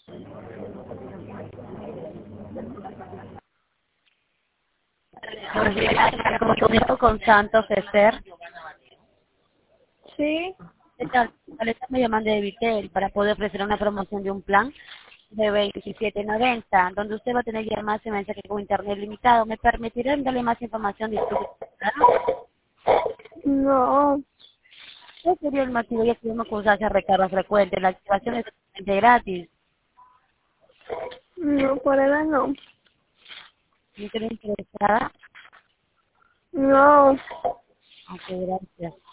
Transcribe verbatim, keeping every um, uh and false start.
Como comienzo con Santos Esther. Sí. ¿Qué tal? Le estamos llamando de Vitel para poder ofrecer una promoción de un plan de veintisiete noventa, donde usted va a tener llamadas y mensajes con internet limitado. ¿Me permitirán darle más información? Disculpe. No. ¿Qué sería el motivo? Ya tuvimos que usarse recarga frecuente. La activación es totalmente gratis. No, por ahora no. ¿No estaría interesada? No. Ok, gracias.